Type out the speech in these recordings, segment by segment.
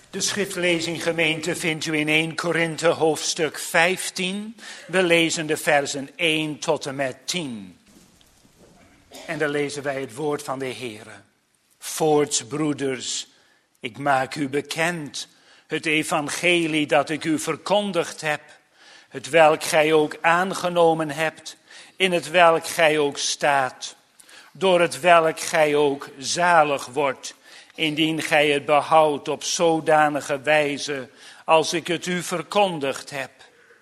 De schriftlezing, gemeente, vindt u in 1 Korinthe hoofdstuk 15. We lezen de versen 1 tot en met 10. En dan lezen wij het woord van de Heere. Voorts, broeders, ik maak u bekend het evangelie dat ik u verkondigd heb, het welk gij ook aangenomen hebt, in het welk gij ook staat, door het welk gij ook zalig wordt, indien gij het behoudt op zodanige wijze als ik het u verkondigd heb,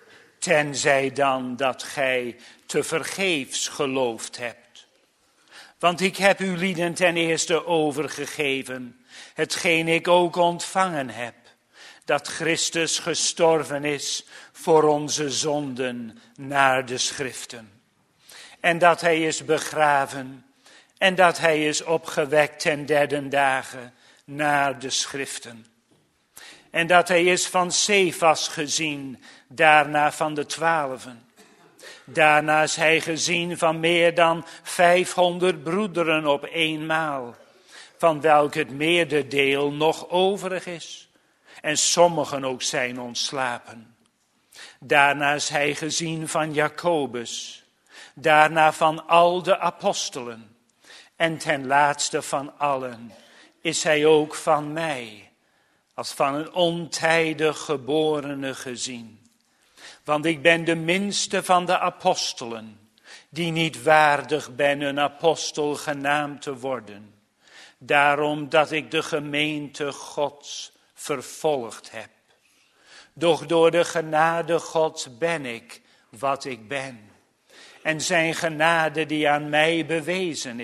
tenzij dan dat gij tevergeefs geloofd hebt. Want ik heb u lieden ten eerste overgegeven, hetgeen ik ook ontvangen heb, dat Christus gestorven is voor onze zonden naar de schriften. En dat hij is begraven en dat hij is opgewekt ten derde dagen naar de schriften. En dat hij is van Cephas gezien, daarna van de 12. Daarna is hij gezien van meer dan 500 broederen op eenmaal, van welk het meerderdeel nog overig is. En sommigen ook zijn ontslapen. Daarna is hij gezien van Jacobus, daarna van al de apostelen. En ten laatste van allen is hij ook van mij, als van een ontijdig geborene gezien. Want ik ben de minste van de apostelen, die niet waardig ben een apostel genaamd te worden. Daarom dat ik de gemeente Gods vervolgd heb. Doch door de genade Gods ben ik wat ik ben. En zijn genade die aan mij bewezen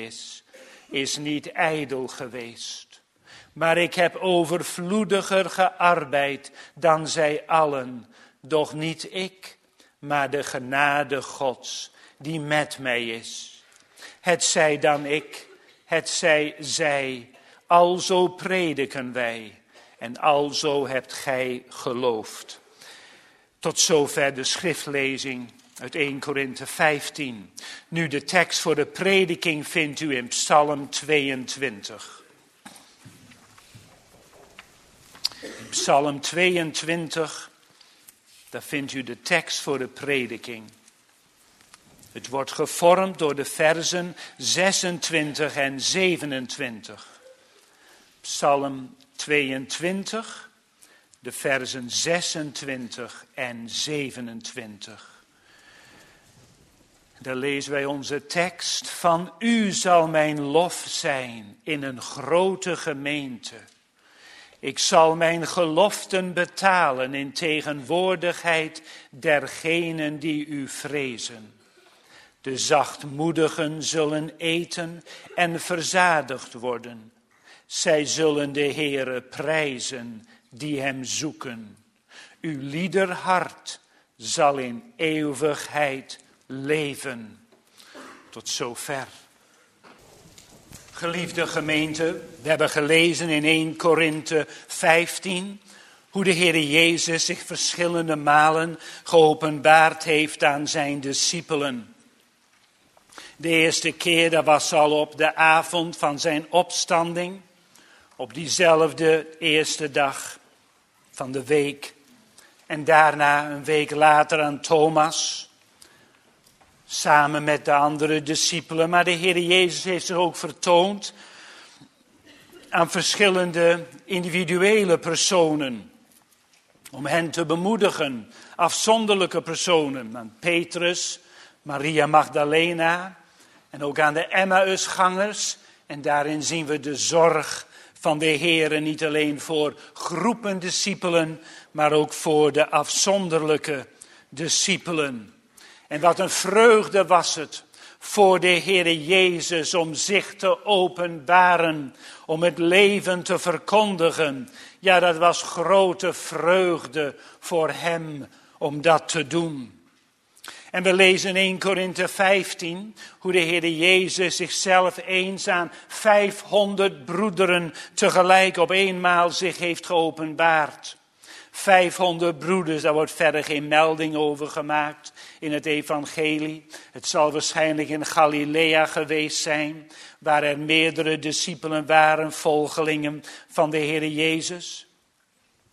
is niet ijdel geweest. Maar ik heb overvloediger gearbeid dan zij allen, doch niet ik, maar de genade Gods die met mij is. Het zij dan ik, het zij zij, alzo prediken wij en alzo hebt gij geloofd. Tot zover de schriftlezing uit 1 Korinthe 15. Nu de tekst voor de prediking vindt u in Psalm 22. In Psalm 22, daar vindt u de tekst voor de prediking. Het wordt gevormd door de versen 26 en 27. Psalm 22, de versen 26 en 27. Daar lezen wij onze tekst. Van u zal mijn lof zijn in een grote gemeente. Ik zal mijn geloften betalen in tegenwoordigheid dergenen die u vrezen. De zachtmoedigen zullen eten en verzadigd worden. Zij zullen de Heere prijzen die hem zoeken. Uw liederhart zal in eeuwigheid leven. Tot zover. Geliefde gemeente, we hebben gelezen in 1 Korinthe 15... hoe de Heer Jezus zich verschillende malen geopenbaard heeft aan zijn discipelen. De eerste keer, dat was al op de avond van zijn opstanding. Op diezelfde eerste dag van de week. En daarna een week later aan Thomas. Samen met de andere discipelen. Maar de Heer Jezus heeft zich ook vertoond aan verschillende individuele personen. Om hen te bemoedigen. Afzonderlijke personen. Aan Petrus, Maria Magdalena. En ook aan de Emmausgangers. En daarin zien we de zorg van de Heer. Niet alleen voor groepen discipelen. Maar ook voor de afzonderlijke discipelen. En wat een vreugde was het voor de Heere Jezus om zich te openbaren, om het leven te verkondigen. Ja, dat was grote vreugde voor hem om dat te doen. En we lezen in 1 Korinthe 15 hoe de Heere Jezus zichzelf eens aan 500 broederen tegelijk op eenmaal zich heeft geopenbaard. 500 broeders, daar wordt verder geen melding over gemaakt in het evangelie. Het zal waarschijnlijk in Galilea geweest zijn, waar er meerdere discipelen waren, volgelingen van de Heer Jezus.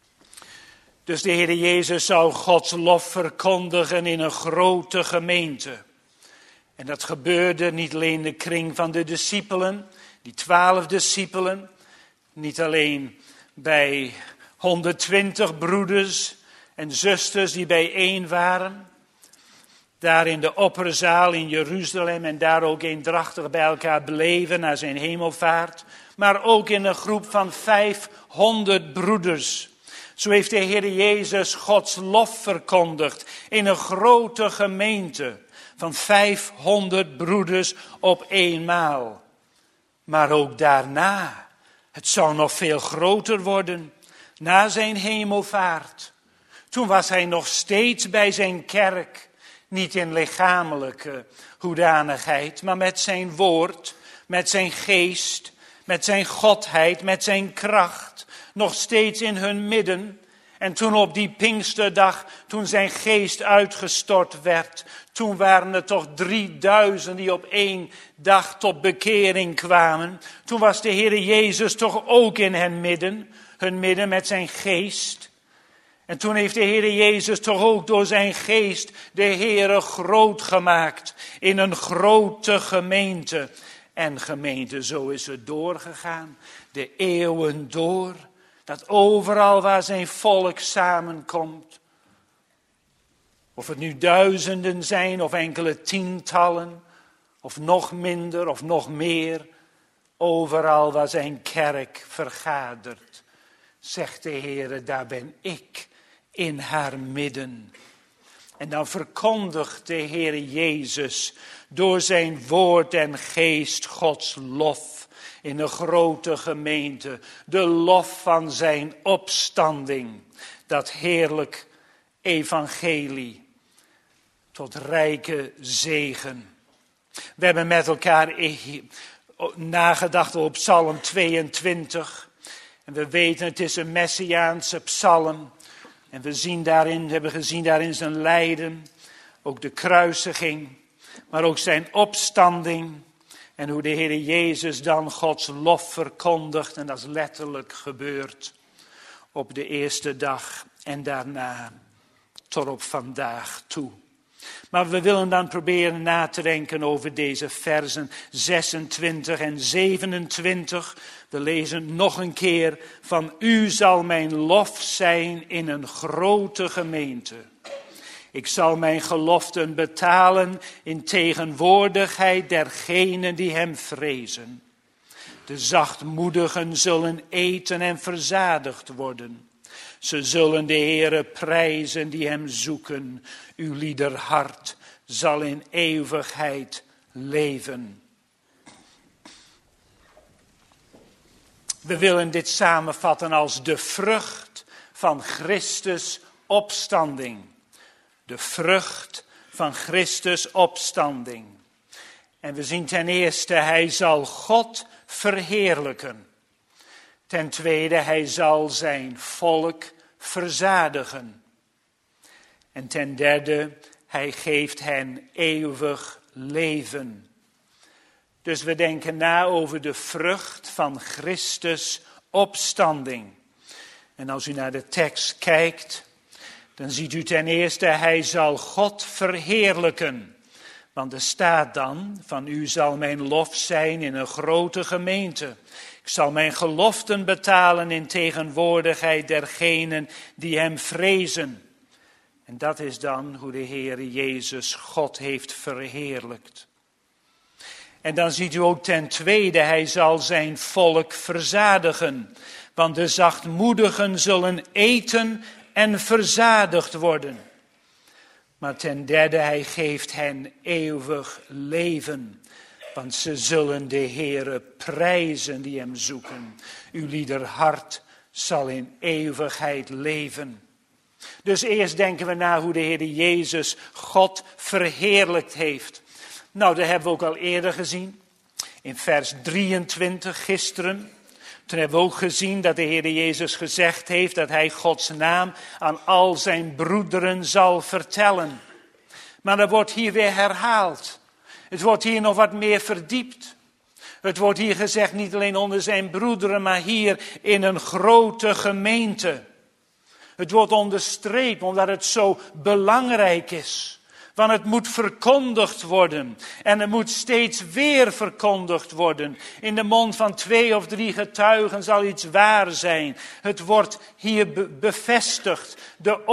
Dus de Heer Jezus zou Gods lof verkondigen in een grote gemeente. En dat gebeurde niet alleen in de kring van de discipelen, die 12 discipelen. Niet alleen bij 120 broeders en zusters die bijeen waren. Daar in de opperzaal in Jeruzalem en daar ook eendrachtig bij elkaar bleven na zijn hemelvaart. Maar ook in een groep van 500 broeders. Zo heeft de Heer Jezus Gods lof verkondigd in een grote gemeente van 500 broeders op eenmaal. Maar ook daarna, het zou nog veel groter worden, na zijn hemelvaart. Toen was hij nog steeds bij zijn kerk, niet in lichamelijke hoedanigheid, maar met zijn woord, met zijn geest, met zijn godheid, met zijn kracht, nog steeds in hun midden. En toen op die Pinksterdag, toen zijn geest uitgestort werd, toen waren er toch 3000 die op één dag tot bekering kwamen. Toen was de Heer Jezus toch ook in hun midden met zijn geest. En toen heeft de Heer Jezus toch ook door zijn geest de Heere groot gemaakt in een grote gemeente. En gemeente, zo is het doorgegaan, de eeuwen door. Dat overal waar zijn volk samenkomt, of het nu duizenden zijn of enkele tientallen, of nog minder of nog meer, overal waar zijn kerk vergadert, zegt de Heer, daar ben ik in haar midden. En dan verkondigt de Heer Jezus door zijn woord en geest Gods lof. In een grote gemeente, de lof van zijn opstanding, dat heerlijk evangelie, tot rijke zegen. We hebben met elkaar nagedacht op Psalm 22. En we weten, het is een Messiaanse psalm. En hebben gezien daarin zijn lijden, ook de kruisiging, maar ook zijn opstanding. En hoe de Heer Jezus dan Gods lof verkondigt. En dat is letterlijk gebeurd op de eerste dag en daarna tot op vandaag toe. Maar we willen dan proberen na te denken over deze versen 26 en 27. We lezen nog een keer van u zal mijn lof zijn in een grote gemeente. Ik zal mijn geloften betalen in tegenwoordigheid dergenen die hem vrezen. De zachtmoedigen zullen eten en verzadigd worden. Ze zullen de Heere prijzen die hem zoeken. Uw lieder hart zal in eeuwigheid leven. We willen dit samenvatten als de vrucht van Christus opstanding. De vrucht van Christus opstanding. En we zien ten eerste, hij zal God verheerlijken. Ten tweede, hij zal zijn volk verzadigen. En ten derde, hij geeft hen eeuwig leven. Dus we denken na over de vrucht van Christus opstanding. En als u naar de tekst kijkt, dan ziet u ten eerste, hij zal God verheerlijken. Want er staat dan, van u zal mijn lof zijn in een grote gemeente. Ik zal mijn geloften betalen in tegenwoordigheid dergenen die hem vrezen. En dat is dan hoe de Heer Jezus God heeft verheerlijkt. En dan ziet u ook ten tweede, hij zal zijn volk verzadigen. Want de zachtmoedigen zullen eten en verzadigd worden. Maar ten derde, hij geeft hen eeuwig leven. Want ze zullen de Heere prijzen die hem zoeken. Uw lieder hart zal in eeuwigheid leven. Dus eerst denken we na hoe de Heer Jezus God verheerlijkt heeft. Nou, dat hebben we ook al eerder gezien. In vers 23 gisteren. Toen hebben we ook gezien dat de Heer Jezus gezegd heeft dat hij Gods naam aan al zijn broederen zal vertellen. Maar dat wordt hier weer herhaald. Het wordt hier nog wat meer verdiept. Het wordt hier gezegd niet alleen onder zijn broederen, maar hier in een grote gemeente. Het wordt onderstreept omdat het zo belangrijk is. Want het moet verkondigd worden. En het moet steeds weer verkondigd worden. In de mond van 2 of 3 getuigen zal iets waar zijn. Het wordt hier bevestigd. De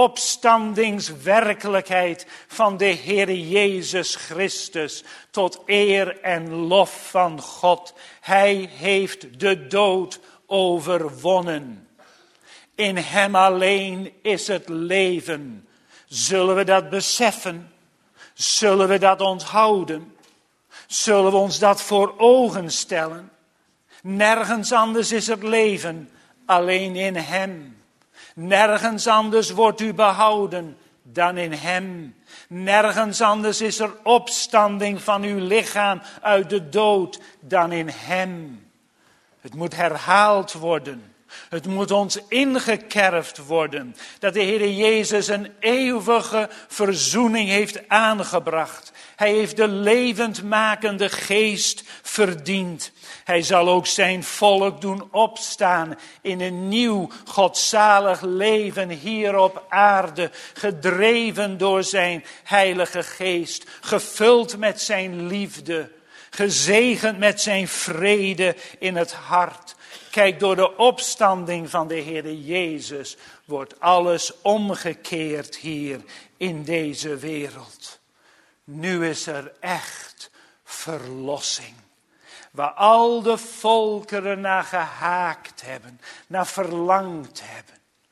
opstandingswerkelijkheid van de Heer Jezus Christus. Tot eer en lof van God. Hij heeft de dood overwonnen. In hem alleen is het leven. Zullen we dat beseffen? Zullen we dat onthouden? Zullen we ons dat voor ogen stellen? Nergens anders is het leven, alleen in hem. Nergens anders wordt u behouden dan in hem. Nergens anders is er opstanding van uw lichaam uit de dood dan in hem. Het moet herhaald worden. Het moet ons ingekerfd worden dat de Heer Jezus een eeuwige verzoening heeft aangebracht. Hij heeft de levendmakende geest verdiend. Hij zal ook zijn volk doen opstaan in een nieuw godzalig leven hier op aarde. Gedreven door zijn heilige geest, gevuld met zijn liefde, gezegend met zijn vrede in het hart. Kijk, door de opstanding van de Heer Jezus wordt alles omgekeerd hier in deze wereld. Nu is er echt verlossing. Waar al de volkeren naar gehaakt hebben, naar verlangd hebben.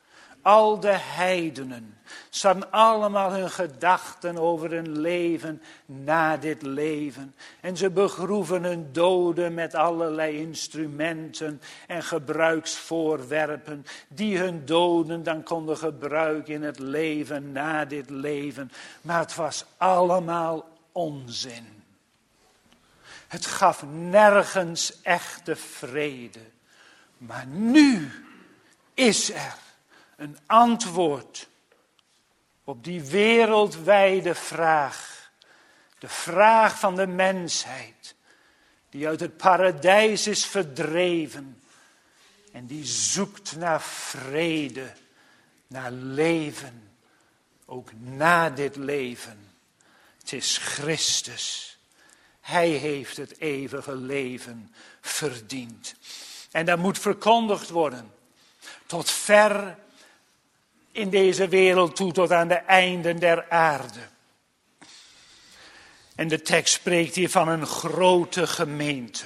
Al de heidenen, ze hadden allemaal hun gedachten over een leven na dit leven. En ze begroeven hun doden met allerlei instrumenten en gebruiksvoorwerpen. Die hun doden dan konden gebruiken in het leven na dit leven. Maar het was allemaal onzin. Het gaf nergens echte vrede. Maar nu is er een antwoord op die wereldwijde vraag. De vraag van de mensheid. Die uit het paradijs is verdreven. En die zoekt naar vrede. Naar leven. Ook na dit leven. Het is Christus. Hij heeft het eeuwige leven verdiend. En dat moet verkondigd worden. Tot ver in deze wereld toe, tot aan de einden der aarde. En de tekst spreekt hier van een grote gemeente.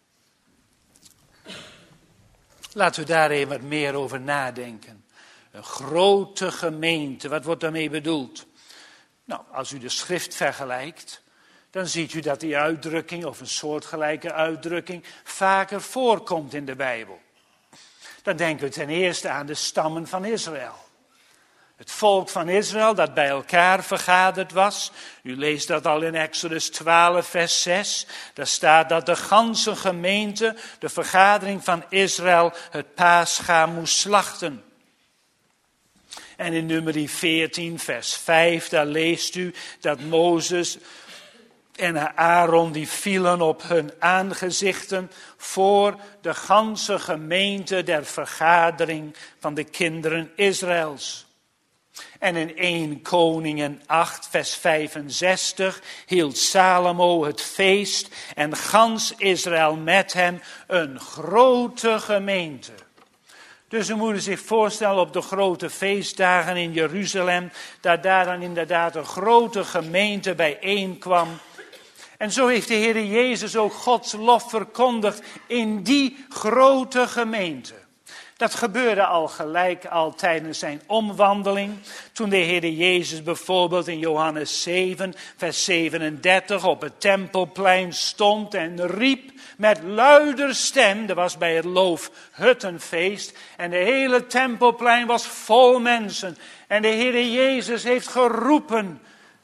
Laten we daar even wat meer over nadenken. Een grote gemeente, wat wordt daarmee bedoeld? Nou, als u de schrift vergelijkt, dan ziet u dat die uitdrukking of een soortgelijke uitdrukking vaker voorkomt in de Bijbel. Dan denken we ten eerste aan de stammen van Israël. Het volk van Israël dat bij elkaar vergaderd was. U leest dat al in Exodus 12 vers 6. Daar staat dat de ganse gemeente, de vergadering van Israël, het paascha moest slachten. En in Numeri 14 vers 5, daar leest u dat Mozes en Aaron die vielen op hun aangezichten voor de ganse gemeente der vergadering van de kinderen Israëls. En in 1 Koningen 8 vers 65 hield Salomo het feest en gans Israël met hem een grote gemeente. Dus we moeten zich voorstellen op de grote feestdagen in Jeruzalem, dat daar dan inderdaad een grote gemeente bijeenkwam. En zo heeft de Heer Jezus ook Gods lof verkondigd in die grote gemeente. Dat gebeurde al gelijk al tijdens zijn omwandeling. Toen de Heer Jezus bijvoorbeeld in Johannes 7 vers 37 op het tempelplein stond en riep met luider stem. Dat was bij het Loofhuttenfeest. En de hele tempelplein was vol mensen. En de Heer Jezus heeft geroepen.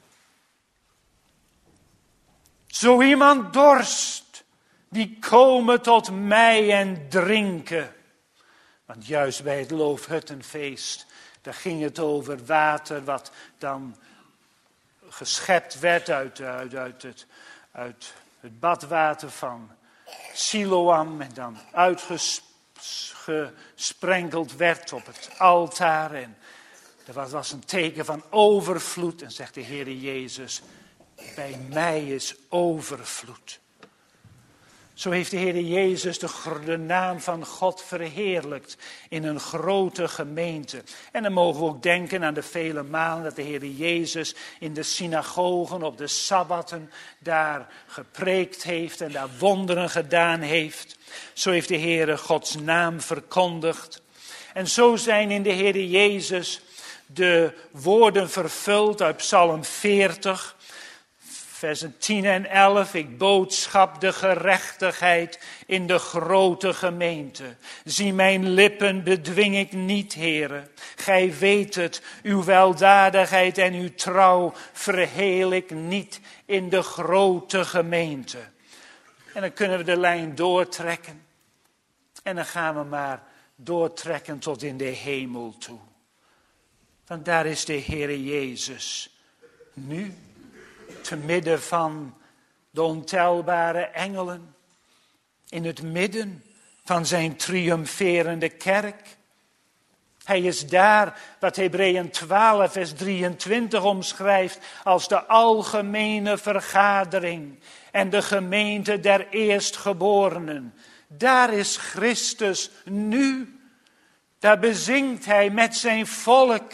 Zo iemand dorst, die komen tot mij en drinken. Want juist bij het Loofhuttenfeest, daar ging het over water wat dan geschept werd uit het badwater van Siloam. En dan uitgesprenkeld werd op het altaar. En Dat was een teken van overvloed. En zegt de Heere Jezus, bij mij is overvloed. Zo heeft de Heere Jezus de naam van God verheerlijkt in een grote gemeente. En dan mogen we ook denken aan de vele malen dat de Heere Jezus in de synagogen op de sabbatten daar gepreekt heeft en daar wonderen gedaan heeft. Zo heeft de Heere Gods naam verkondigd. En zo zijn in de Heere Jezus de woorden vervuld uit Psalm 40, versen 10 en 11. Ik boodschap de gerechtigheid in de grote gemeente. Zie, mijn lippen bedwing ik niet, Heere. Gij weet het, uw weldadigheid en uw trouw verheel ik niet in de grote gemeente. En dan kunnen we de lijn doortrekken. En dan gaan we maar doortrekken tot in de hemel toe. Want daar is de Heere Jezus nu, te midden van de ontelbare engelen, in het midden van zijn triomferende kerk. Hij is daar wat Hebreeën 12 vers 23 omschrijft als de algemene vergadering en de gemeente der eerstgeborenen. Daar is Christus nu. Daar bezingt hij met zijn volk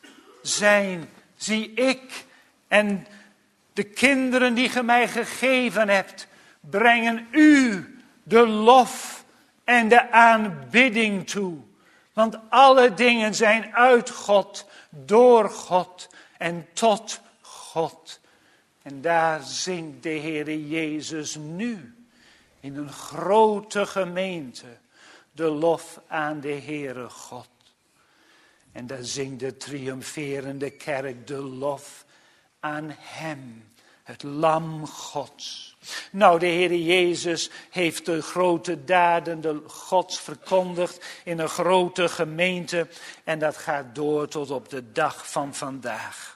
zie ik en de kinderen die ge mij gegeven hebt, brengen u de lof en de aanbidding toe. Want alle dingen zijn uit God, door God en tot God. En daar zingt de Heere Jezus nu in een grote gemeente de lof aan de Heere God. En daar zingt de triomferende kerk de lof aan hem, het lam Gods. Nou, de Heere Jezus heeft de grote daden de Gods verkondigd in een grote gemeente. En dat gaat door tot op de dag van vandaag.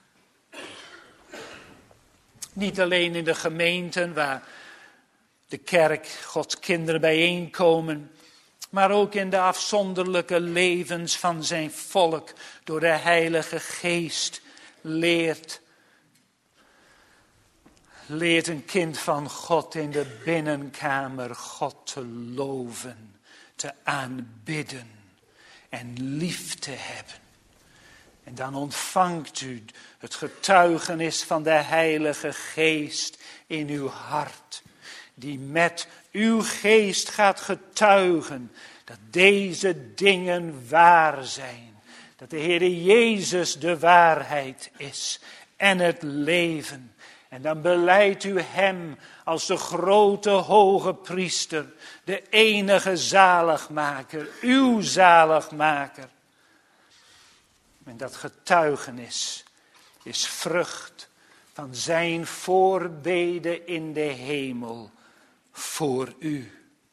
Niet alleen in de gemeenten waar de kerk, Gods kinderen bijeenkomen, maar ook in de afzonderlijke levens van zijn volk door de Heilige Geest leert een kind van God in de binnenkamer God te loven, te aanbidden en lief te hebben. En dan ontvangt u het getuigenis van de Heilige Geest in uw hart, die met uw geest gaat getuigen dat deze dingen waar zijn. Dat de Heere Jezus de waarheid is en het leven. En dan belijdt u hem als de grote hoge priester, de enige zaligmaker, uw zaligmaker. En dat getuigenis is vrucht van zijn voorbeden in de hemel voor u.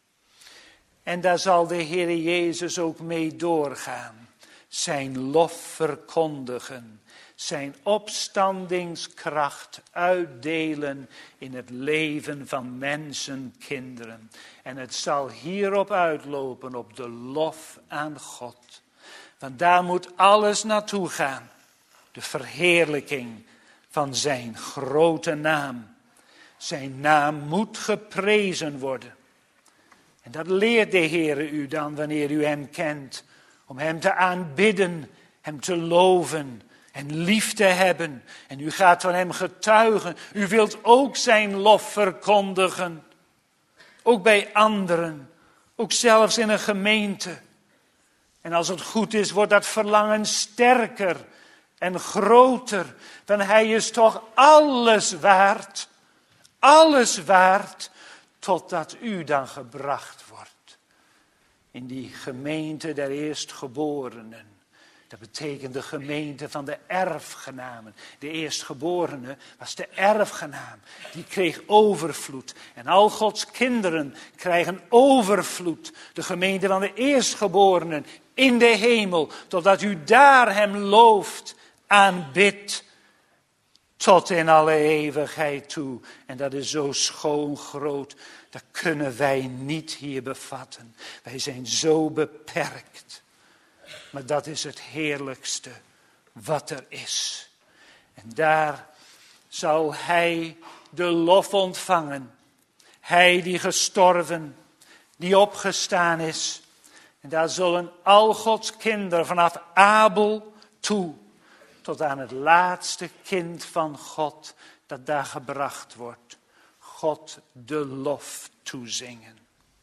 En daar zal de Heere Jezus ook mee doorgaan, zijn lof verkondigen, zijn opstandingskracht uitdelen in het leven van mensen, kinderen. En het zal hierop uitlopen, op de lof aan God. Want daar moet alles naartoe gaan. De verheerlijking van zijn grote naam. Zijn naam moet geprezen worden. En dat leert de Heere u dan wanneer u hem kent. Om hem te aanbidden, hem te loven en lief te hebben. En u gaat van hem getuigen. U wilt ook zijn lof verkondigen. Ook bij anderen. Ook zelfs in een gemeente. En als het goed is, wordt dat verlangen sterker en groter. Want hij is toch alles waard. Alles waard. Totdat u dan gebracht wordt. In die gemeente der eerstgeborenen. Dat betekent de gemeente van de erfgenamen. De eerstgeborene was de erfgenaam. Die kreeg overvloed. En al Gods kinderen krijgen overvloed. De gemeente van de eerstgeborenen in de hemel. Totdat u daar hem looft, aanbidt. Tot in alle eeuwigheid toe. En dat is zo schoon groot. Dat kunnen wij niet hier bevatten. Wij zijn zo beperkt. Maar dat is het heerlijkste wat er is. En daar zal hij de lof ontvangen. Hij die gestorven, die opgestaan is. En daar zullen al Gods kinderen vanaf Abel toe tot aan het laatste kind van God dat daar gebracht wordt. God de lof toezingen.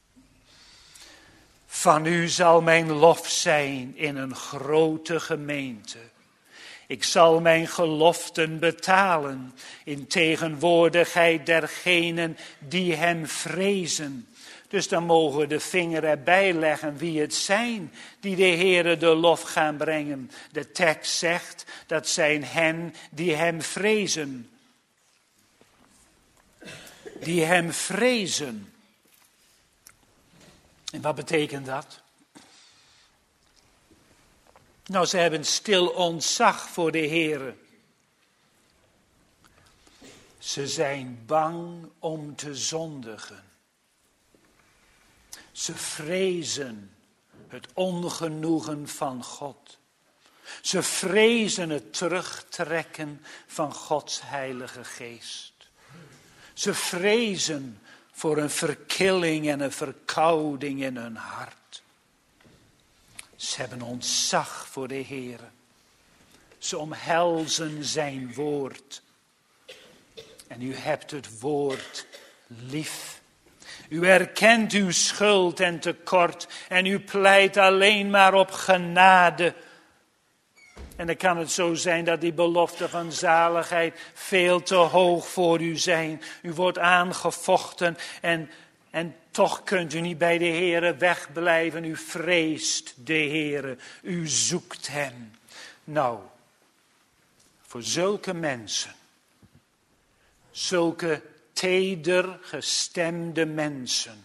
Van u zal mijn lof zijn in een grote gemeente. Ik zal mijn geloften betalen in tegenwoordigheid dergenen die hem vrezen. Dus dan mogen we de vinger erbij leggen wie het zijn die de Heere de lof gaan brengen. De tekst zegt dat zijn hen die hem vrezen. Die hem vrezen. En wat betekent dat? Nou, ze hebben stil ontzag voor de Heere. Ze zijn bang om te zondigen. Ze vrezen het ongenoegen van God. Ze vrezen het terugtrekken van Gods Heilige Geest. Ze vrezen voor een verkilling en een verkouding in hun hart. Ze hebben ontzag voor de Heere. Ze omhelzen zijn woord. En u hebt het woord lief. U erkent uw schuld en tekort en u pleit alleen maar op genade. En dan kan het zo zijn dat die beloften van zaligheid veel te hoog voor u zijn. U wordt aangevochten en toch kunt u niet bij de Heere wegblijven. U vreest de Heere, u zoekt hem. Nou, voor zulke mensen, zulke teder gestemde mensen,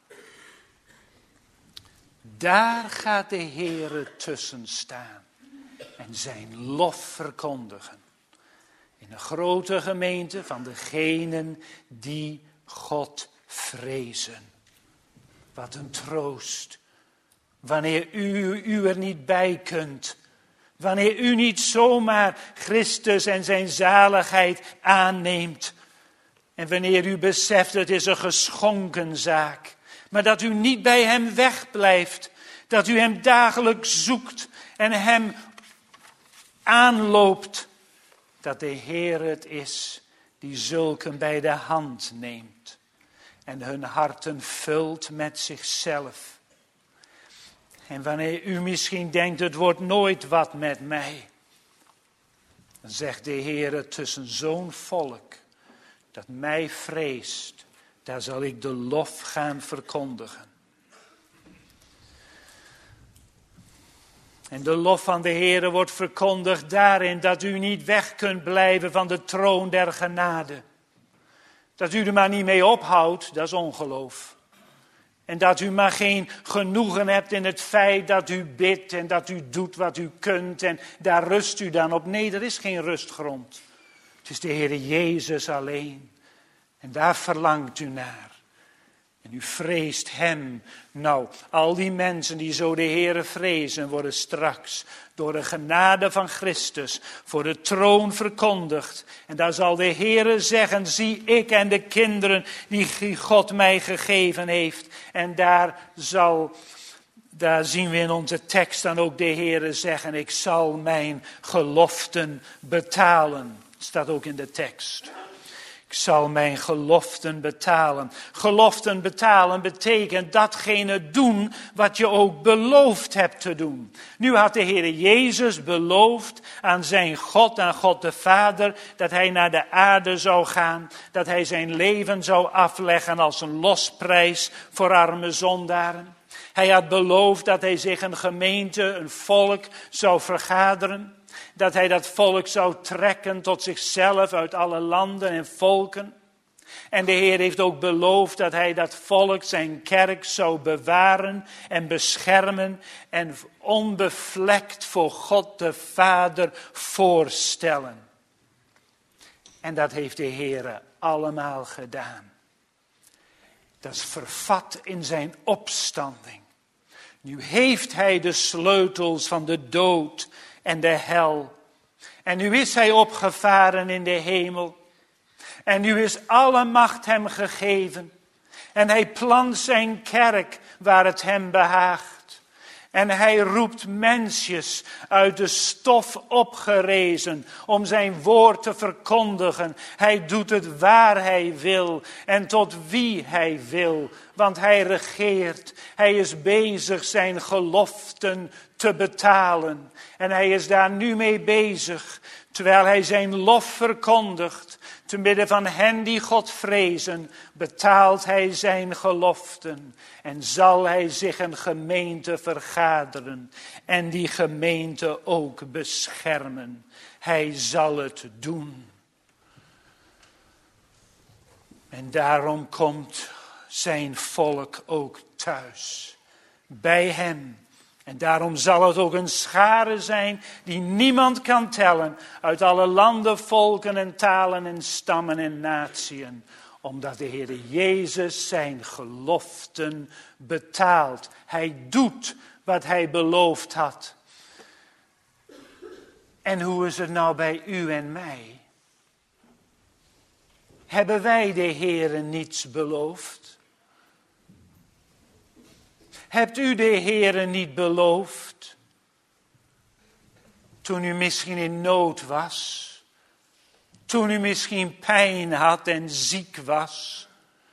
daar gaat de Heere tussen staan en zijn lof verkondigen. In een grote gemeente van degenen die God vrezen. Wat een troost. Wanneer u er niet bij kunt. Wanneer u niet zomaar Christus en zijn zaligheid aanneemt. En wanneer u beseft het is een geschonken zaak. Maar dat u niet bij hem wegblijft. Dat u hem dagelijks zoekt en hem aanloopt. Dat de Heer het is die zulken bij de hand neemt. En hun harten vult met zichzelf. En wanneer u misschien denkt het wordt nooit wat met mij. Dan zegt de Heer tussen zo'n volk dat mij vreest. Daar zal ik de lof gaan verkondigen. En de lof van de Heere wordt verkondigd daarin dat u niet weg kunt blijven van de troon der genade. Dat u er maar niet mee ophoudt, dat is ongeloof. En dat u maar geen genoegen hebt in het feit dat u bidt en dat u doet wat u kunt en daar rust u dan op. Nee, er is geen rustgrond. Het is de Heere Jezus alleen. En daar verlangt u naar. En u vreest hem. Nou, al die mensen die zo de Heere vrezen, worden straks door de genade van Christus voor de troon verkondigd. En daar zal de Heere zeggen, zie ik en de kinderen die God mij gegeven heeft. En daar zien we in onze tekst dan ook de Heere zeggen, ik zal mijn geloften betalen. Dat staat ook in de tekst. Ik zal mijn geloften betalen. Geloften betalen betekent datgene doen wat je ook beloofd hebt te doen. Nu had de Heer Jezus beloofd aan zijn God, aan God de Vader, dat hij naar de aarde zou gaan. Dat hij zijn leven zou afleggen als een losprijs voor arme zondaren. Hij had beloofd dat hij zich een gemeente, een volk zou vergaderen. Dat hij dat volk zou trekken tot zichzelf uit alle landen en volken. En de Heer heeft ook beloofd dat hij dat volk, zijn kerk, zou bewaren en beschermen. En onbevlekt voor God de Vader voorstellen. En dat heeft de Heer allemaal gedaan. Dat is vervat in zijn opstanding. Nu heeft hij de sleutels van de dood en de hel. En nu is hij opgevaren in de hemel. En nu is alle macht hem gegeven. En hij plant zijn kerk waar het hem behaagt. En hij roept mensjes uit de stof opgerezen om zijn woord te verkondigen. Hij doet het waar hij wil en tot wie hij wil. Want hij regeert. Hij is bezig zijn geloften te betalen. En hij is daar nu mee bezig. Terwijl hij zijn lof verkondigt. Te midden van hen die God vrezen, betaalt hij zijn geloften. En zal hij zich een gemeente vergaderen. En die gemeente ook beschermen. Hij zal het doen. En daarom komt zijn volk ook thuis. Bij hem. En daarom zal het ook een schare zijn die niemand kan tellen. Uit alle landen, volken en talen en stammen en natieën. Omdat de Heer Jezus zijn geloften betaalt. Hij doet wat hij beloofd had. En hoe is het nou bij u en mij? Hebben wij de Heere niets beloofd? Hebt u de Heere niet beloofd? Toen u misschien in nood was. Toen u misschien pijn had en ziek was.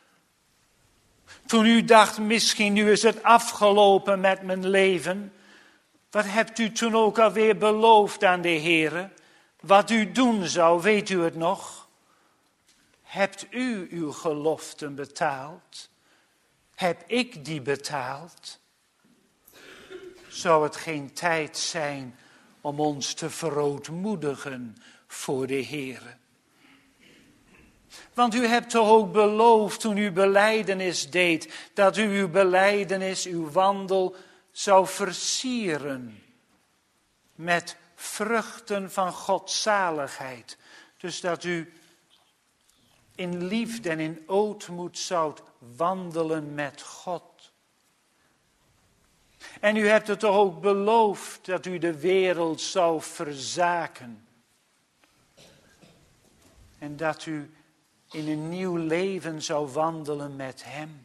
Toen u dacht, misschien nu is het afgelopen met mijn leven. Wat hebt u toen ook alweer beloofd aan de Heere? Wat u doen zou, weet u het nog? Hebt u uw geloften betaald? Heb ik die betaald? Zou het geen tijd zijn om ons te verootmoedigen voor de Heere? Want u hebt toch ook beloofd toen u belijdenis deed, dat u uw belijdenis, uw wandel zou versieren met vruchten van godzaligheid. Dus dat u in liefde en in ootmoed zoudt wandelen met God. En u hebt het toch ook beloofd dat u de wereld zou verzaken. En dat u in een nieuw leven zou wandelen met hem.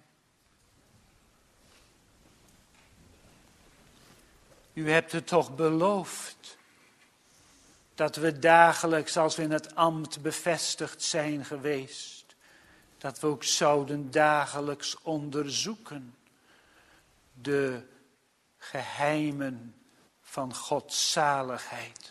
U hebt het toch beloofd dat we dagelijks, als we in het ambt bevestigd zijn geweest, dat we ook zouden dagelijks onderzoeken de geheimen van Gods zaligheid.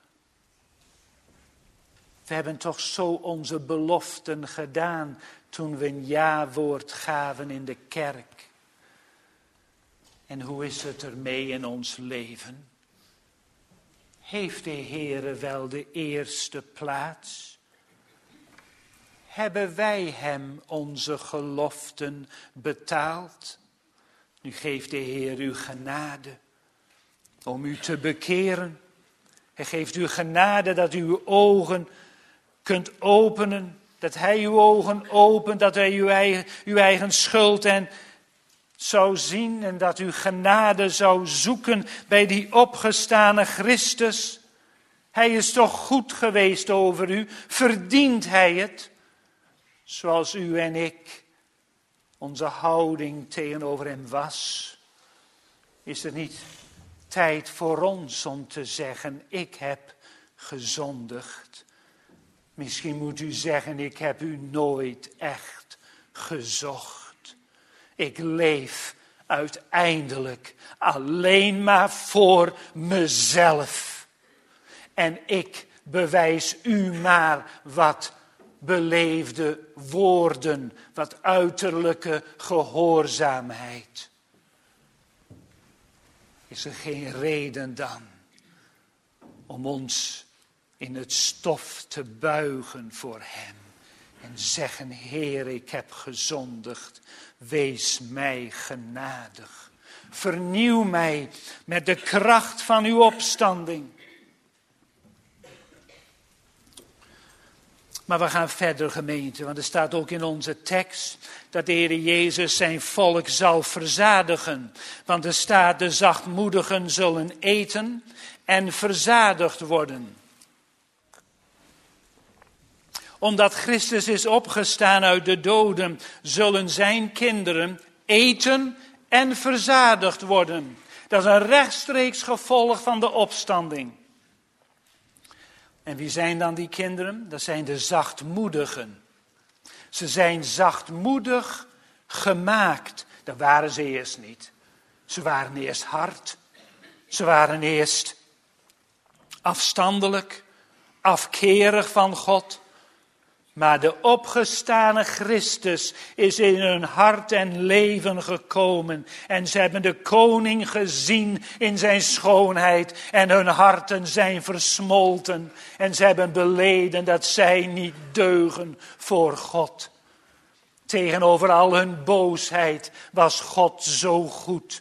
We hebben toch zo onze beloften gedaan toen we een ja-woord gaven in de kerk. En hoe is het ermee in ons leven? Heeft de Heere wel de eerste plaats? Hebben wij hem onze geloften betaald? Nu geeft de Heer u genade om u te bekeren. Hij geeft u genade dat u uw ogen kunt openen. Dat hij uw ogen opent, dat hij uw eigen schuld en zou zien. En dat u genade zou zoeken bij die opgestane Christus. Hij is toch goed geweest over u. Verdient hij het? Zoals u en ik onze houding tegenover hem was. Is het niet tijd voor ons om te zeggen, ik heb gezondigd. Misschien moet u zeggen, ik heb u nooit echt gezocht. Ik leef uiteindelijk alleen maar voor mezelf. En ik bewijs u maar wat beleefde woorden, wat uiterlijke gehoorzaamheid. Is er geen reden dan om ons in het stof te buigen voor hem en zeggen, Heer, ik heb gezondigd, wees mij genadig. Vernieuw mij met de kracht van uw opstanding. Maar we gaan verder, gemeente, want er staat ook in onze tekst dat de Heer Jezus zijn volk zal verzadigen. Want er staat, de zachtmoedigen zullen eten en verzadigd worden. Omdat Christus is opgestaan uit de doden, zullen zijn kinderen eten en verzadigd worden. Dat is een rechtstreeks gevolg van de opstanding. En wie zijn dan die kinderen? Dat zijn de zachtmoedigen. Ze zijn zachtmoedig gemaakt. Dat waren ze eerst niet. Ze waren eerst hard. Ze waren eerst afstandelijk, afkerig van God. Maar de opgestane Christus is in hun hart en leven gekomen. En ze hebben de koning gezien in zijn schoonheid. En hun harten zijn versmolten. En ze hebben beleden dat zij niet deugen voor God. Tegenover al hun boosheid was God zo goed.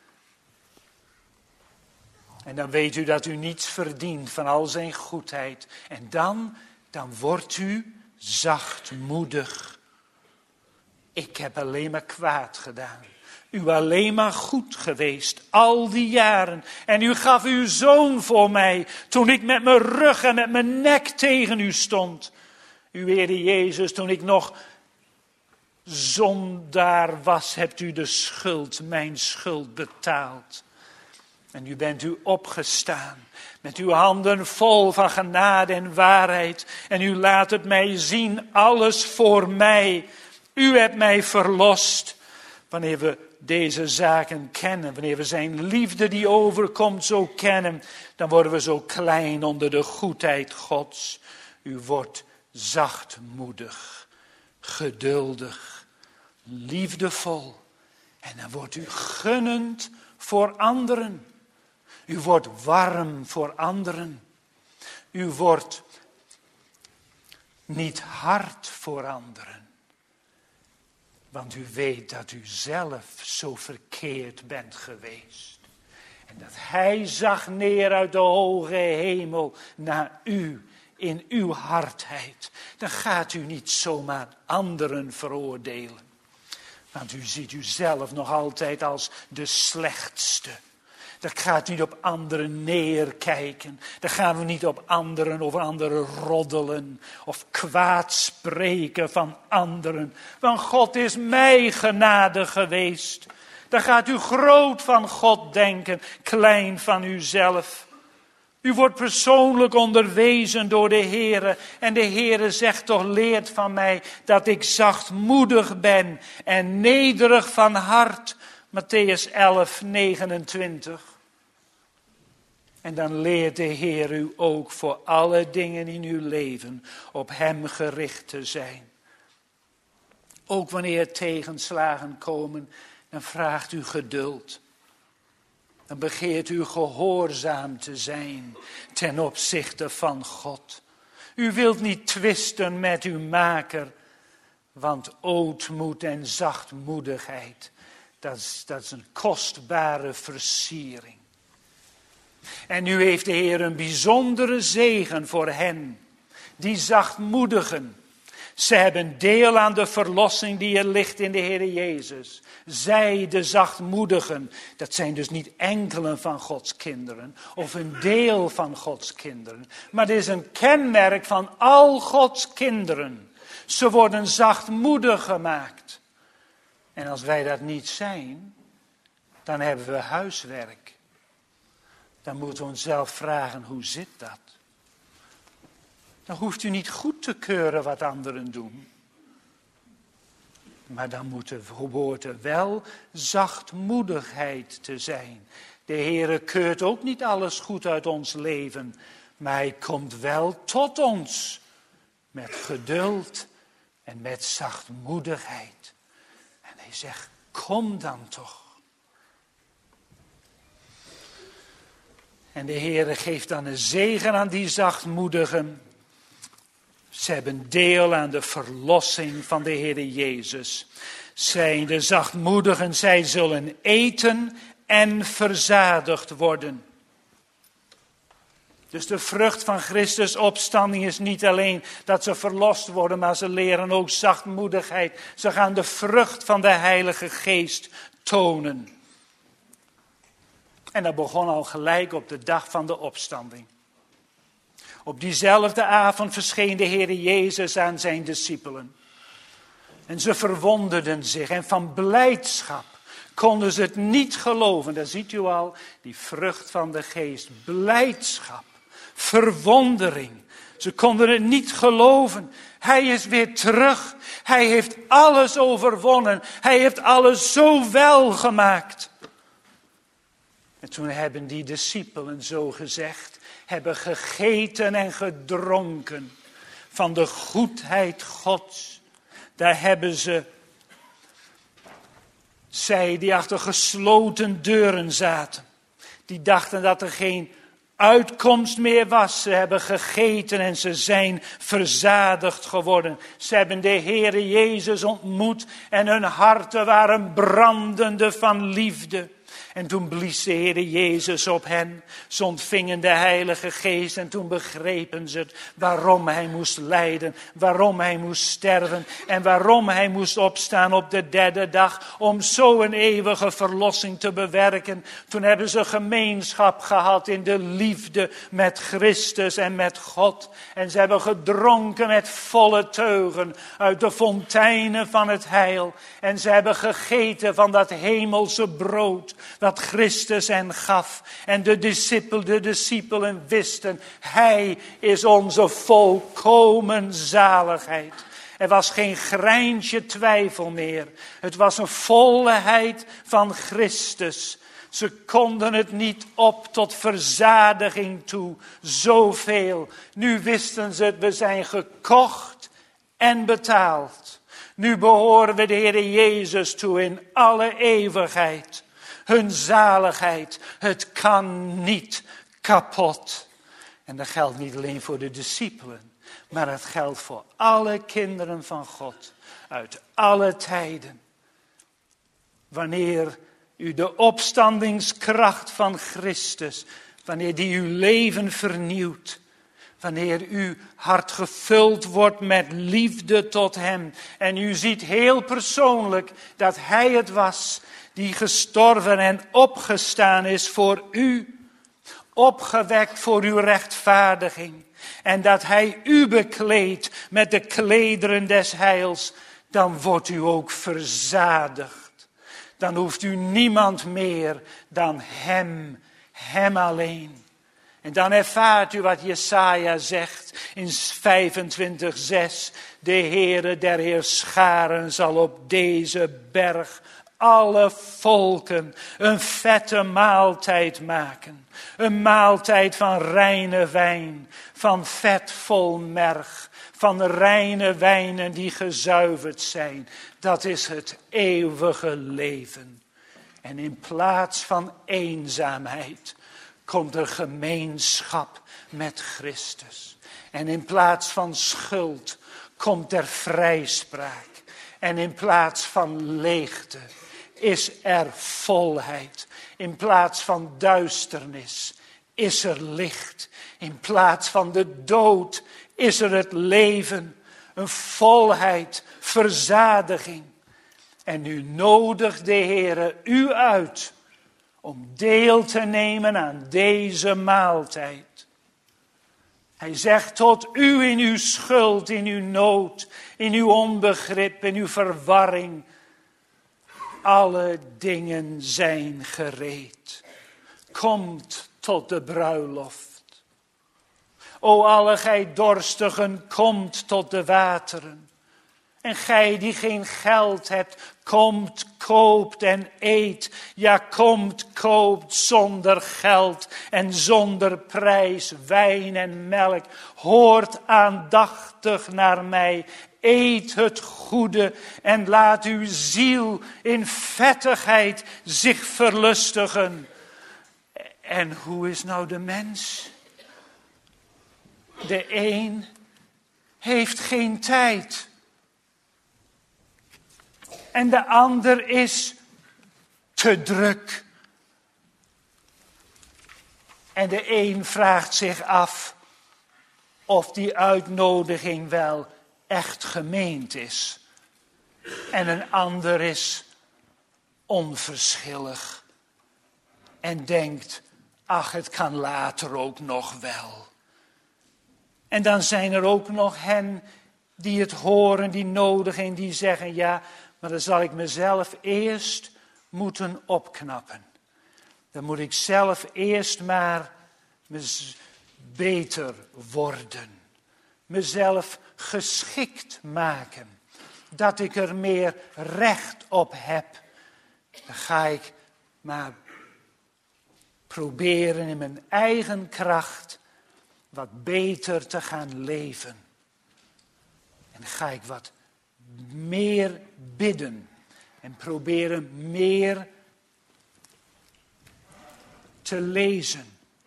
En dan weet u dat u niets verdient van al zijn goedheid. En dan wordt u zachtmoedig. Ik heb alleen maar kwaad gedaan. U alleen maar goed geweest, al die jaren. En u gaf uw zoon voor mij, toen ik met mijn rug en met mijn nek tegen u stond. U, Heere Jezus, toen ik nog zondaar was, hebt u de schuld, mijn schuld betaald. En nu bent u opgestaan, met uw handen vol van genade en waarheid. En u laat het mij zien, alles voor mij. U hebt mij verlost. Wanneer we deze zaken kennen, wanneer we zijn liefde die overkomt zo kennen, dan worden we zo klein onder de goedheid Gods. U wordt zachtmoedig, geduldig, liefdevol. En dan wordt u gunnend voor anderen. U wordt warm voor anderen. U wordt niet hard voor anderen. Want u weet dat u zelf zo verkeerd bent geweest. En dat hij zag neer uit de hoge hemel naar u in uw hardheid. Dan gaat u niet zomaar anderen veroordelen. Want u ziet uzelf nog altijd als de slechtste. Dan gaat u niet op anderen neerkijken. Dan gaan we niet op anderen over anderen roddelen. Of kwaad spreken van anderen. Want God is mij genadig geweest. Dan gaat u groot van God denken. Klein van uzelf. U wordt persoonlijk onderwezen door de Heere. En de Heere zegt toch, leert van mij dat ik zachtmoedig ben. En nederig van hart. Mattheüs 11, 29. En dan leert de Heer u ook voor alle dingen in uw leven op hem gericht te zijn. Ook wanneer tegenslagen komen, dan vraagt u geduld. Dan begeert u gehoorzaam te zijn ten opzichte van God. U wilt niet twisten met uw maker, want ootmoed en zachtmoedigheid, dat is een kostbare versiering. En nu heeft de Heer een bijzondere zegen voor hen, die zachtmoedigen. Ze hebben deel aan de verlossing die er ligt in de Heer Jezus. Zij, de zachtmoedigen, dat zijn dus niet enkelen van Gods kinderen, of een deel van Gods kinderen. Maar het is een kenmerk van al Gods kinderen. Ze worden zachtmoedig gemaakt. En als wij dat niet zijn, dan hebben we huiswerk. Dan moeten we onszelf vragen, hoe zit dat? Dan hoeft u niet goed te keuren wat anderen doen. Maar dan hoort er wel zachtmoedigheid te zijn. De Heere keurt ook niet alles goed uit ons leven. Maar hij komt wel tot ons. Met geduld en met zachtmoedigheid. En hij zegt, kom dan toch. En de Heere geeft dan een zegen aan die zachtmoedigen. Ze hebben deel aan de verlossing van de Heere Jezus. Zijn de zachtmoedigen, zij zullen eten en verzadigd worden. Dus de vrucht van Christus opstanding is niet alleen dat ze verlost worden, maar ze leren ook zachtmoedigheid. Ze gaan de vrucht van de Heilige Geest tonen. En dat begon al gelijk op de dag van de opstanding. Op diezelfde avond verscheen de Heer Jezus aan zijn discipelen. En ze verwonderden zich en van blijdschap konden ze het niet geloven. Daar ziet u al die vrucht van de geest. Blijdschap, verwondering. Ze konden het niet geloven. Hij is weer terug. Hij heeft alles overwonnen. Hij heeft alles zo wel gemaakt. En toen hebben die discipelen zo gezegd, hebben gegeten en gedronken van de goedheid Gods. Daar hebben zij die achter gesloten deuren zaten, die dachten dat er geen uitkomst meer was. Ze hebben gegeten en ze zijn verzadigd geworden. Ze hebben de Heere Jezus ontmoet en hun harten waren brandende van liefde. En toen blies de Heere Jezus op hen. Ze ontvingen de Heilige Geest en toen begrepen ze het. Waarom hij moest lijden. Waarom hij moest sterven. En waarom hij moest opstaan op de derde dag. Om zo een eeuwige verlossing te bewerken. Toen hebben ze gemeenschap gehad in de liefde met Christus en met God. En ze hebben gedronken met volle teugen uit de fonteinen van het heil. En ze hebben gegeten van dat hemelse brood dat Christus hen gaf. En de discipelen wisten, hij is onze volkomen zaligheid. Er was geen greintje twijfel meer. Het was een volheid van Christus. Ze konden het niet op tot verzadiging toe. Zoveel. Nu wisten ze het, we zijn gekocht en betaald. Nu behoren we de Heer Jezus toe in alle eeuwigheid. Hun zaligheid, het kan niet kapot. En dat geldt niet alleen voor de discipelen, maar het geldt voor alle kinderen van God. Uit alle tijden. Wanneer u de opstandingskracht van Christus, wanneer die uw leven vernieuwt. Wanneer uw hart gevuld wordt met liefde tot hem. En u ziet heel persoonlijk dat hij het was die gestorven en opgestaan is voor u. Opgewekt voor uw rechtvaardiging. En dat hij u bekleedt met de klederen des heils. Dan wordt u ook verzadigd. Dan hoeft u niemand meer dan hem. Hem alleen. En dan ervaart u wat Jesaja zegt in 25:6. De Heere der Heerscharen zal op deze berg alle volken een vette maaltijd maken. Een maaltijd van reine wijn, van vet vol merg, van reine wijnen die gezuiverd zijn. Dat is het eeuwige leven. En in plaats van eenzaamheid komt er gemeenschap met Christus. En in plaats van schuld komt er vrijspraak. En in plaats van leegte is er volheid. In plaats van duisternis is er licht. In plaats van de dood is er het leven. Een volheid, verzadiging. En nu nodigt de Heere u uit om deel te nemen aan deze maaltijd. Hij zegt tot u in uw schuld, in uw nood, in uw onbegrip, in uw verwarring. Alle dingen zijn gereed. Komt tot de bruiloft. O alle gij dorstigen, komt tot de wateren. En gij die geen geld hebt, komt, koopt en eet. Ja, komt, koopt zonder geld en zonder prijs, wijn en melk. Hoort aandachtig naar mij. Eet het goede en laat uw ziel in vettigheid zich verlustigen. En hoe is nou de mens? De een heeft geen tijd. En de ander is te druk. En de een vraagt zich af of die uitnodiging wel echt gemeend is. En een ander is onverschillig. En denkt, ach, het kan later ook nog wel. En dan zijn er ook nog hen die het horen, die nodig en die zeggen, ja, maar dan zal ik mezelf eerst moeten opknappen. Dan moet ik zelf eerst maar beter worden. Mezelf geschikt maken. Dat ik er meer recht op heb. Dan ga ik maar proberen in mijn eigen kracht wat beter te gaan leven. En dan ga ik wat meer bidden. En proberen meer te lezen.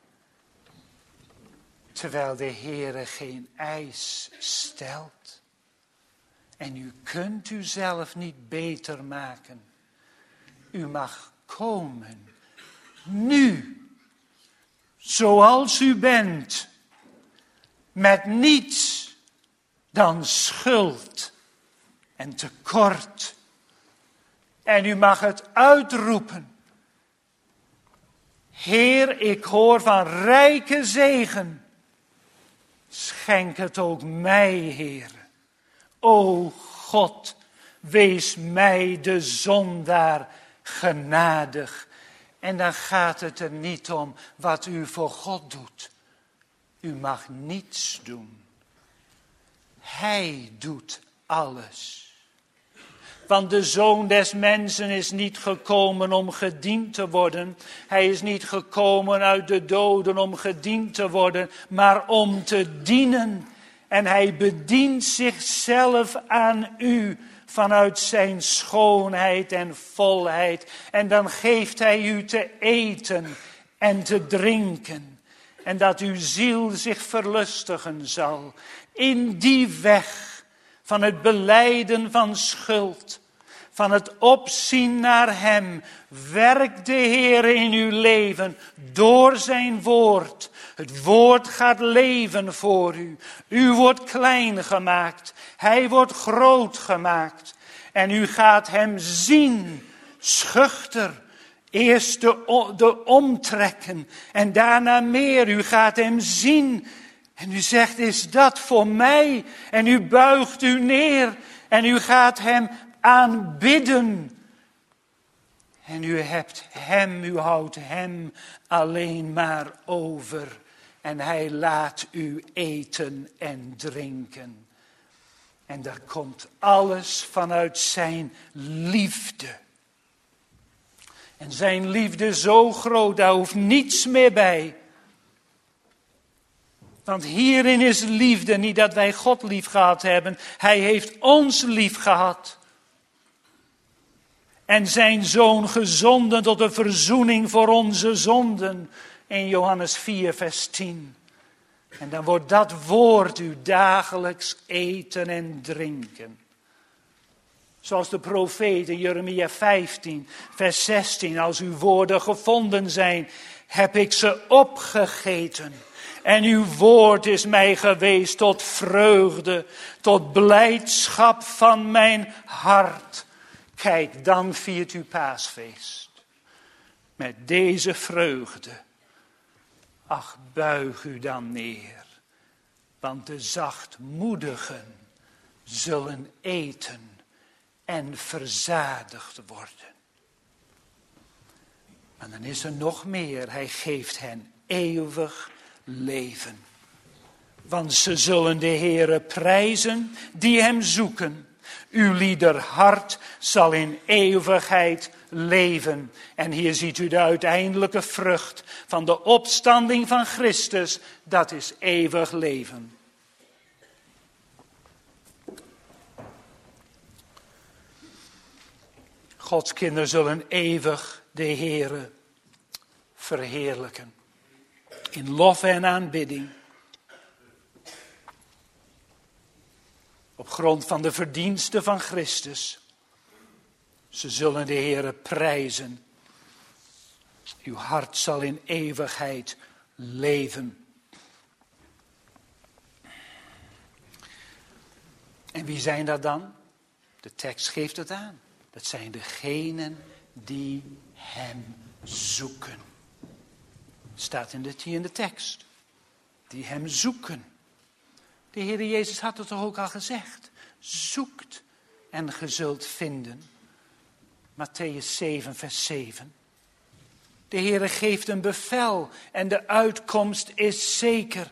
Terwijl de Heere geen eis stelt. En u kunt uzelf niet beter maken. U mag komen. Nu. Zoals u bent. Met niets dan schuld en tekort. En u mag het uitroepen. Heer, ik hoor van rijke zegen. Schenk het ook mij, Heer. O God, wees mij de zondaar genadig. En dan gaat het er niet om wat u voor God doet. U mag niets doen. Hij doet alles. Want de Zoon des Mensen is niet gekomen om gediend te worden. Hij is niet gekomen uit de doden om gediend te worden, maar om te dienen. En hij bedient zichzelf aan u vanuit zijn schoonheid en volheid. En dan geeft hij u te eten en te drinken. En dat uw ziel zich verlustigen zal. In die weg van het belijden van schuld. Van het opzien naar hem. Werkt de Heer in uw leven door zijn woord. Het woord gaat leven voor u. U wordt klein gemaakt. Hij wordt groot gemaakt. En u gaat hem zien. Schuchter. Eerst de omtrekken. En daarna meer. U gaat hem zien. En u zegt, is dat voor mij? En u buigt u neer. En u gaat hem aanbidden. En u houdt hem alleen maar over. En hij laat u eten en drinken. En daar komt alles vanuit zijn liefde. En zijn liefde zo groot, daar hoeft niets meer bij. Want hierin is liefde, niet dat wij God lief gehad hebben. Hij heeft ons lief gehad. En zijn zoon gezonden tot de verzoening voor onze zonden. In Johannes 4 vers 10. En dan wordt dat woord u dagelijks eten en drinken. Zoals de profeet in Jeremia 15 vers 16. Als uw woorden gevonden zijn, heb ik ze opgegeten. En uw woord is mij geweest tot vreugde, tot blijdschap van mijn hart. Kijk, dan viert u paasfeest. Met deze vreugde. Ach, buig u dan neer. Want de zachtmoedigen zullen eten en verzadigd worden. Maar dan is er nog meer. Hij geeft hen eeuwig leven. Want ze zullen de Heere prijzen die hem zoeken. Ulieder hart zal in eeuwigheid leven. En hier ziet u de uiteindelijke vrucht van de opstanding van Christus. Dat is eeuwig leven. Gods kinderen zullen eeuwig de Heere verheerlijken. In lof en aanbidding. Op grond van de verdiensten van Christus. Ze zullen de Heere prijzen. Uw hart zal in eeuwigheid leven. En wie zijn dat dan? De tekst geeft het aan. Dat zijn degenen die hem zoeken. Staat hier in de tekst. Die hem zoeken. De Heer Jezus had het toch ook al gezegd. Zoekt en ge zult vinden. Mattheüs 7 vers 7. De Heer geeft een bevel en de uitkomst is zeker.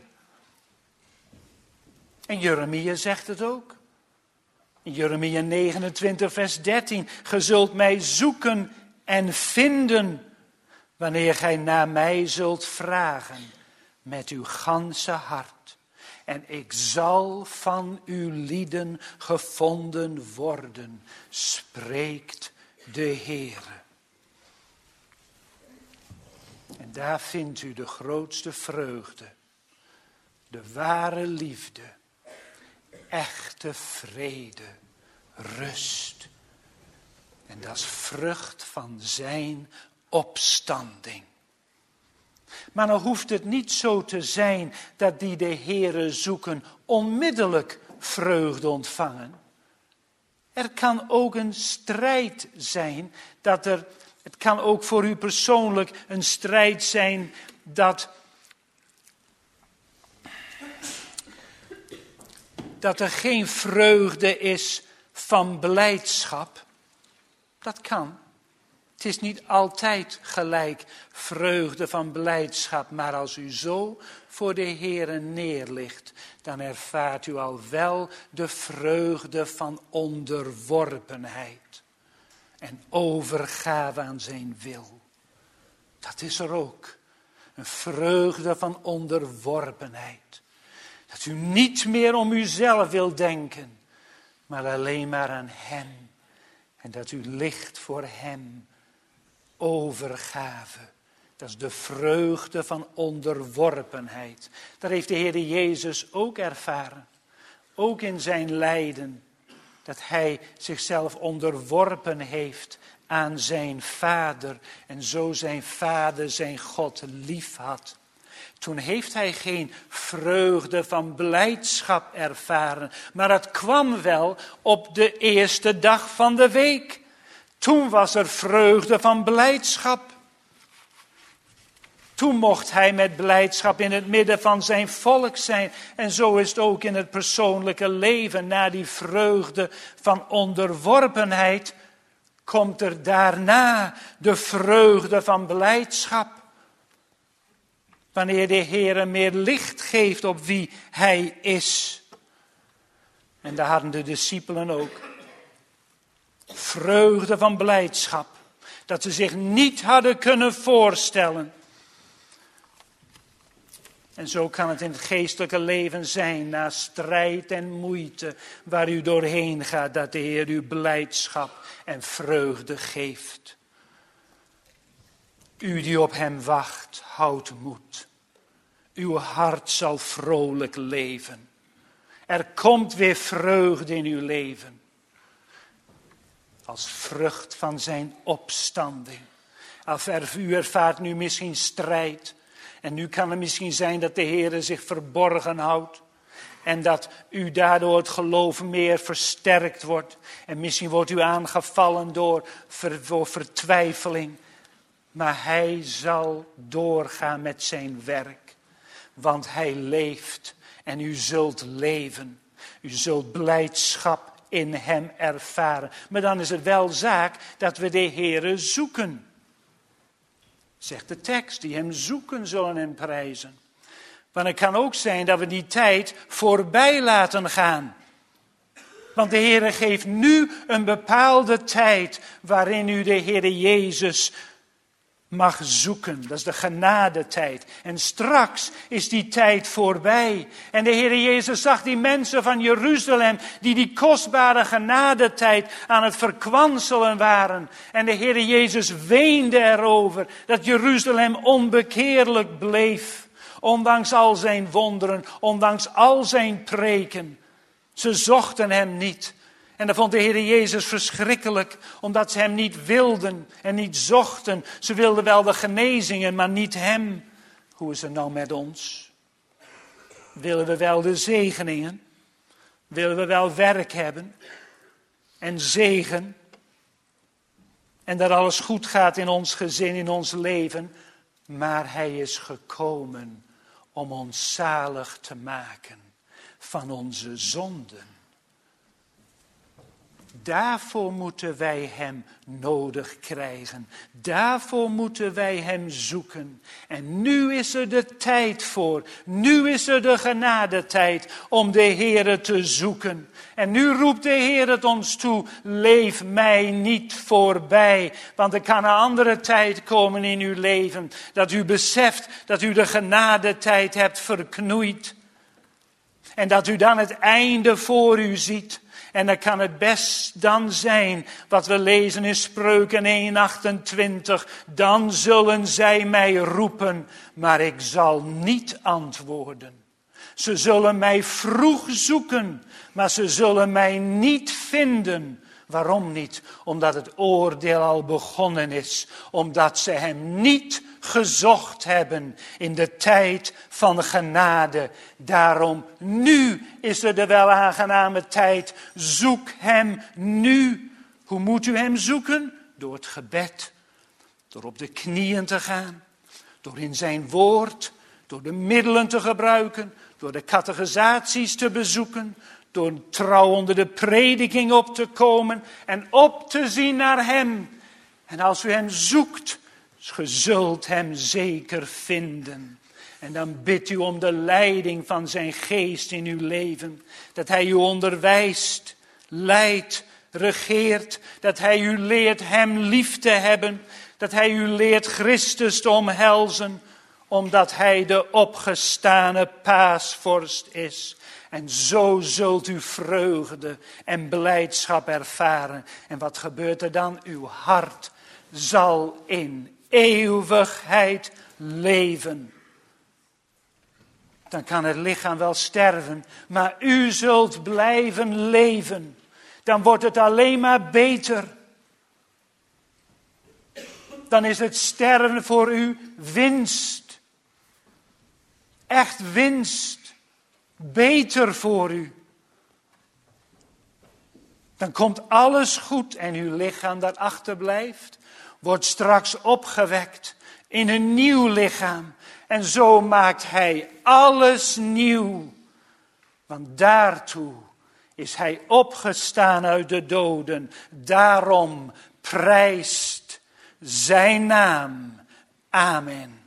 En Jeremia zegt het ook. In Jeremia 29 vers 13. Ge zult mij zoeken en vinden wanneer gij naar mij zult vragen met uw ganse hart. En ik zal van uw lieden gevonden worden, spreekt de Heere. En daar vindt u de grootste vreugde, de ware liefde, echte vrede, rust. En dat is vrucht van zijn opstanding. Maar dan hoeft het niet zo te zijn dat die de Heere zoeken onmiddellijk vreugde ontvangen. Er kan ook een strijd zijn, het kan ook voor u persoonlijk een strijd zijn dat er geen vreugde is van blijdschap. Dat kan. Het is niet altijd gelijk vreugde van blijdschap, maar als u zo voor de Heere neerligt, dan ervaart u al wel de vreugde van onderworpenheid en overgave aan zijn wil. Dat is er ook. Een vreugde van onderworpenheid. Dat u niet meer om uzelf wilt denken, maar alleen maar aan hem. En dat u ligt voor hem. Overgave. Dat is de vreugde van onderworpenheid. Dat heeft de Heer Jezus ook ervaren. Ook in zijn lijden. Dat hij zichzelf onderworpen heeft aan zijn Vader. En zo zijn Vader, zijn God lief had. Toen heeft hij geen vreugde van blijdschap ervaren. Maar het kwam wel op de eerste dag van de week. Toen was er vreugde van blijdschap. Toen mocht hij met blijdschap in het midden van zijn volk zijn. En zo is het ook in het persoonlijke leven. Na die vreugde van onderworpenheid komt er daarna de vreugde van blijdschap. Wanneer de Heer meer licht geeft op wie hij is. En daar hadden de discipelen ook. Vreugde van blijdschap. Dat ze zich niet hadden kunnen voorstellen. En zo kan het in het geestelijke leven zijn. Na strijd en moeite waar u doorheen gaat. Dat de Heer u blijdschap en vreugde geeft. U die op hem wacht, houdt moed. Uw hart zal vrolijk leven. Er komt weer vreugde in uw leven. Als vrucht van zijn opstanding. U ervaart nu misschien strijd. En nu kan het misschien zijn dat de Heer zich verborgen houdt. En dat u daardoor het geloof meer versterkt wordt. En misschien wordt u aangevallen door vertwijfeling. Maar hij zal doorgaan met zijn werk. Want hij leeft en u zult leven. U zult blijdschap in hem ervaren. Maar dan is het wel zaak dat we de Heere zoeken. Zegt de tekst, die hem zoeken zullen hem prijzen. Want het kan ook zijn dat we die tijd voorbij laten gaan. Want de Heere geeft nu een bepaalde tijd waarin u de Heere Jezus mag zoeken. Dat is de genadetijd. En straks is die tijd voorbij. En de Heer Jezus zag die mensen van Jeruzalem die kostbare genadetijd aan het verkwanselen waren. En de Heer Jezus weende erover dat Jeruzalem onbekeerlijk bleef. Ondanks al zijn wonderen, ondanks al zijn preken. Ze zochten hem niet. En dat vond de Heer Jezus verschrikkelijk, omdat ze hem niet wilden en niet zochten. Ze wilden wel de genezingen, maar niet hem. Hoe is het nou met ons? Willen we wel de zegeningen? Willen we wel werk hebben? En zegen? En dat alles goed gaat in ons gezin, in ons leven. Maar hij is gekomen om ons zalig te maken. van onze zonden. Daarvoor moeten wij hem nodig krijgen. Daarvoor moeten wij hem zoeken. En nu is er de tijd voor. Nu is er de genadetijd om de Heere te zoeken. En nu roept de Heer het ons toe. Leef mij niet voorbij. Want er kan een andere tijd komen in uw leven. Dat u beseft dat u de genadetijd hebt verknoeid. En dat u dan het einde voor u ziet. En dan kan het best dan zijn, wat we lezen in Spreuken 1:28. Dan zullen zij mij roepen, maar ik zal niet antwoorden. Ze zullen mij vroeg zoeken, maar ze zullen mij niet vinden. Waarom niet? Omdat het oordeel al begonnen is. Omdat ze hem niet gezocht hebben in de tijd van genade. Daarom, nu is er de welaangename tijd. Zoek hem nu. Hoe moet u hem zoeken? Door het gebed. Door op de knieën te gaan. Door in zijn woord. Door de middelen te gebruiken. Door de catechisaties te bezoeken. Door trouw onder de prediking op te komen. En op te zien naar hem. En als u hem zoekt, ge zult hem zeker vinden. En dan bidt u om de leiding van zijn geest in uw leven. Dat hij u onderwijst, leidt, regeert. Dat hij u leert hem lief te hebben. Dat hij u leert Christus te omhelzen. Omdat hij de opgestane paasvorst is. En zo zult u vreugde en blijdschap ervaren. En wat gebeurt er dan? Uw hart zal in eeuwigheid leven. Dan kan het lichaam wel sterven, maar u zult blijven leven. Dan wordt het alleen maar beter. Dan is het sterven voor u winst. Echt winst. Beter voor u. Dan komt alles goed en uw lichaam dat achterblijft, wordt straks opgewekt in een nieuw lichaam. En zo maakt hij alles nieuw. Want daartoe is hij opgestaan uit de doden. Daarom prijst zijn naam. Amen.